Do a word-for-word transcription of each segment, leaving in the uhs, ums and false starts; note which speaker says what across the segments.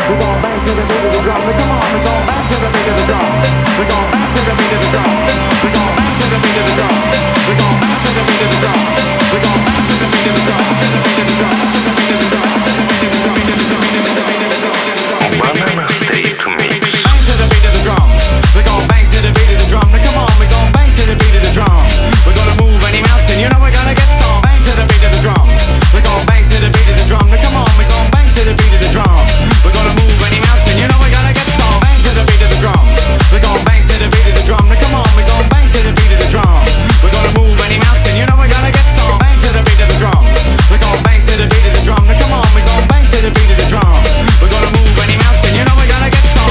Speaker 1: We're going back to the beat of the drum. Come on, we're going back to the beat of the drum. We're going back to the beat of the drum. We're going back to the beat of the drum. We're going back to the beat of the drum. We're going back to the beat of the drum. To the beat of the drum. To the beat of the drum. To the beat of the drum. To the beat of the drum. To the beat of the drum.
Speaker 2: Banana State Mix.
Speaker 1: Bang to the beat of the drum. We're going bang to the beat of the drum. Now come on, we're going bang to the beat of the drum. We're gonna move any mountain. You know we're gonna get some. Bang to the beat of the drum. We're going bang to the beat of the drum. Now come on, we're going bang to the beat of the drum. We're gonna move any mountain. You know we're gonna get some. Bang to the beat of the drum. We're going bang to the beat of the drum. Now come on, we're going bang to the beat of the drum. We're gonna move any mountain. You know we're gonna get some. Bang to the beat of the drum. We're going bang to the beat of the drum. Now come on, we're going bang to the beat of the drum. We're gonna move any mountain. You know we're gonna get some.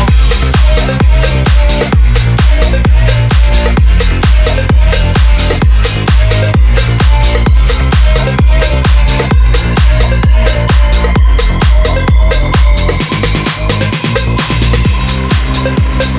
Speaker 3: We'll be right back.